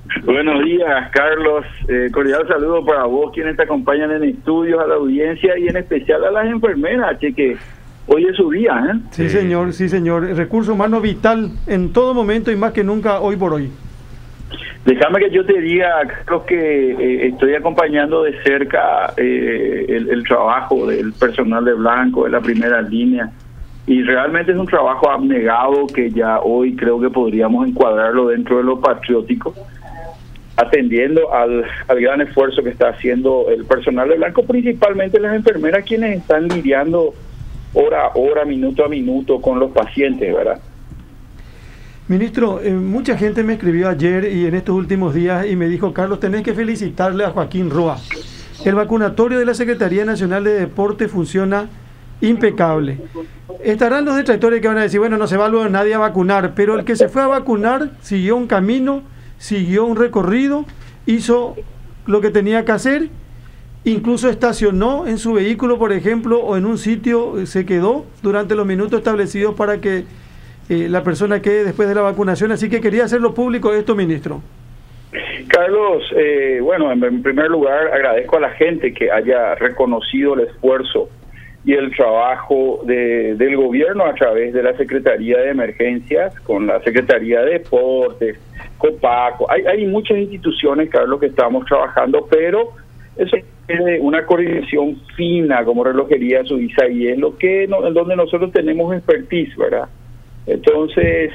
Buenos días, Carlos. Cordial saludo para vos, quienes te acompañan en estudios, a la audiencia y en especial a las enfermeras, que hoy es su día, ¿eh? Sí, señor, sí, señor. El recurso humano vital en todo momento y más que nunca hoy por hoy. Déjame que yo te diga, Carlos, que estoy acompañando de cerca el trabajo del personal de Blanco, de la primera línea, y realmente es un trabajo abnegado que ya hoy creo que podríamos encuadrarlo dentro de lo patriótico, atendiendo al gran esfuerzo que está haciendo el personal de Blanco, principalmente las enfermeras, quienes están lidiando hora a hora, minuto a minuto con los pacientes, ¿verdad? Ministro, mucha gente me escribió ayer y en estos últimos días y me dijo: Carlos, tenés que felicitarle a Joaquín Roa. El vacunatorio de la Secretaría Nacional de Deporte funciona impecable. Estarán los detractores que van a decir: bueno, no se va luego nadie a vacunar, pero el que se fue a vacunar siguió un camino, siguió un recorrido, hizo lo que tenía que hacer, incluso estacionó en su vehículo, por ejemplo, o en un sitio, se quedó durante los minutos establecidos para que la persona quede después de la vacunación. Así que quería hacerlo público esto, ministro. Carlos, bueno, en primer lugar agradezco a la gente que haya reconocido el esfuerzo y el trabajo del gobierno a través de la Secretaría de Emergencias, con la Secretaría de Deportes, Copaco. Hay muchas instituciones, Carlos, que estamos trabajando, pero eso es una coordinación fina como relojería suiza, y es lo que en donde nosotros tenemos expertise, ¿verdad? Entonces,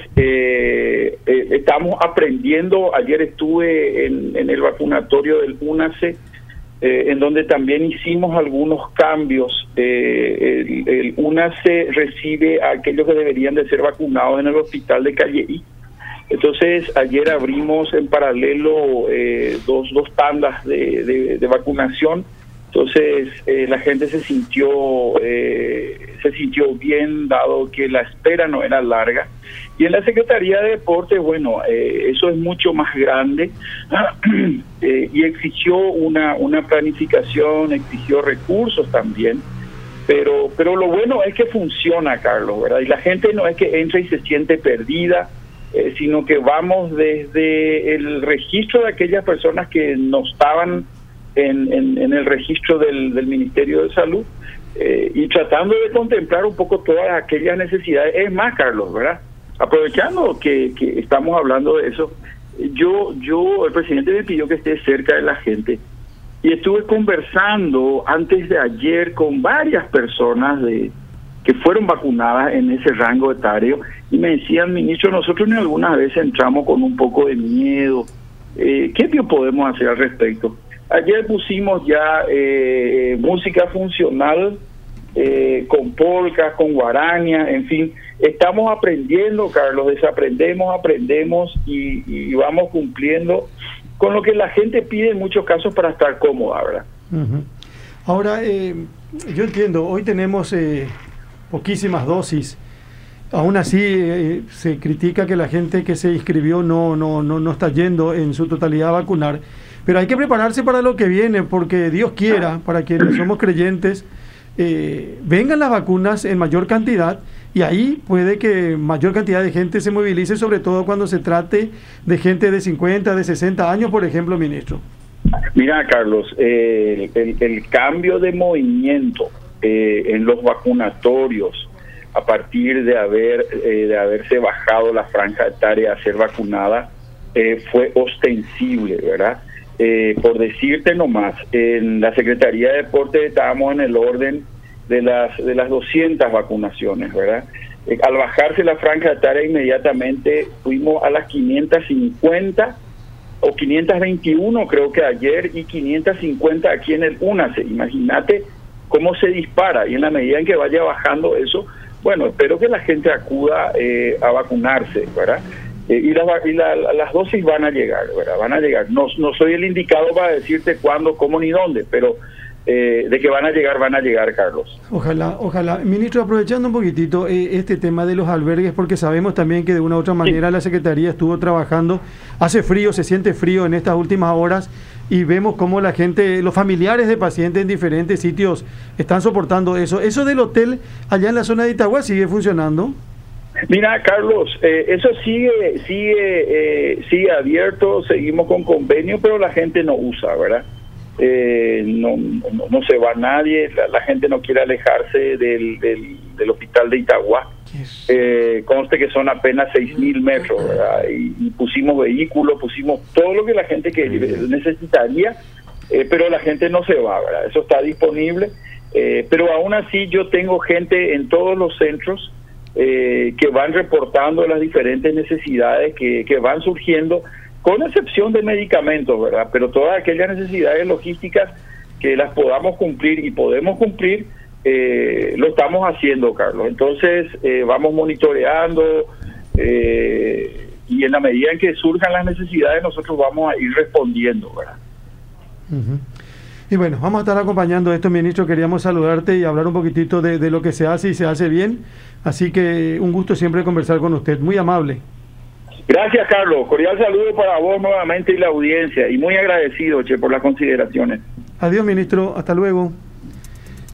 estamos aprendiendo. Ayer estuve en el vacunatorio del UNACE, en donde también hicimos algunos cambios. El UNACE recibe a aquellos que deberían de ser vacunados en el hospital de Calleí. Entonces, ayer abrimos en paralelo dos tandas de vacunación. Entonces, la gente se sintió bien, dado que la espera no era larga. Y en la Secretaría de Deporte, bueno, eso es mucho más grande y exigió una planificación, exigió recursos también. Pero lo bueno es que funciona, Carlos, ¿verdad? Y la gente no es que entra y se siente perdida, sino que vamos desde el registro de aquellas personas que no estaban en el registro del Ministerio de Salud, y tratando de contemplar un poco todas aquellas necesidades. Es más, Carlos, ¿verdad? Aprovechando que estamos hablando de eso, el presidente me pidió que esté cerca de la gente, y estuve conversando antes de ayer con varias personas que fueron vacunadas en ese rango etario, y me decían: ministro, nosotros ni algunas veces entramos con un poco de miedo. ¿Qué podemos hacer al respecto? Ayer pusimos ya música funcional, con polcas, con guaraña, en fin. Estamos aprendiendo, Carlos, desaprendemos, aprendemos y vamos cumpliendo con lo que la gente pide en muchos casos para estar cómoda, ¿verdad? Uh-huh. Ahora, yo entiendo, hoy tenemos poquísimas dosis. Aún así, se critica que la gente que se inscribió no está yendo en su totalidad a vacunar. Pero hay que prepararse para lo que viene, porque Dios quiera, para quienes somos creyentes, vengan las vacunas en mayor cantidad, y ahí puede que mayor cantidad de gente se movilice, sobre todo cuando se trate de gente de 50, de 60 años, por ejemplo, ministro. Mira, Carlos, el cambio de movimiento en los vacunatorios a partir de haberse bajado la franja etaria a ser vacunada fue ostensible, ¿verdad? Por decirte nomás, en la Secretaría de Deporte estábamos en el orden de las 200 vacunaciones, ¿verdad? Al bajarse la franja etaria, inmediatamente fuimos a las 550 o 521, creo que ayer, y 550 aquí en el UNACE. Imagínate cómo se dispara, y en la medida en que vaya bajando eso, bueno, espero que la gente acuda a vacunarse, ¿verdad? Y las dosis van a llegar, ¿verdad? Van a llegar. No soy el indicado para decirte cuándo, cómo ni dónde, pero de que van a llegar, Carlos. Ojalá. Ministro, aprovechando un poquitito este tema de los albergues, porque sabemos también que de una u otra manera la Secretaría estuvo trabajando. Hace frío, se siente frío en estas últimas horas, y vemos cómo la gente, los familiares de pacientes en diferentes sitios están soportando eso. ¿Eso del hotel allá en la zona de Itagua sigue funcionando? Mira, Carlos, eso sigue abierto, seguimos con convenio, pero la gente no usa, ¿verdad? No se va nadie, la gente no quiere alejarse del hospital de Itagua. Conste que son apenas 6.000 metros, ¿verdad? Y pusimos vehículos, pusimos todo lo que la gente que necesitaría, pero la gente no se va, ¿verdad? Eso está disponible, pero aún así yo tengo gente en todos los centros que van reportando las diferentes necesidades que van surgiendo, con excepción de medicamentos, ¿verdad? Pero todas aquellas necesidades logísticas que las podamos cumplir y podemos cumplir, lo estamos haciendo, Carlos. Entonces, vamos monitoreando y en la medida en que surjan las necesidades, nosotros vamos a ir respondiendo, ¿verdad? Y bueno, vamos a estar acompañando esto, ministro. Queríamos saludarte y hablar un poquitito de lo que se hace y se hace bien. Así que un gusto siempre conversar con usted. Muy amable. Gracias, Carlos. Cordial saludo para vos nuevamente y la audiencia. Y muy agradecido, por las consideraciones. Adiós, ministro. Hasta luego.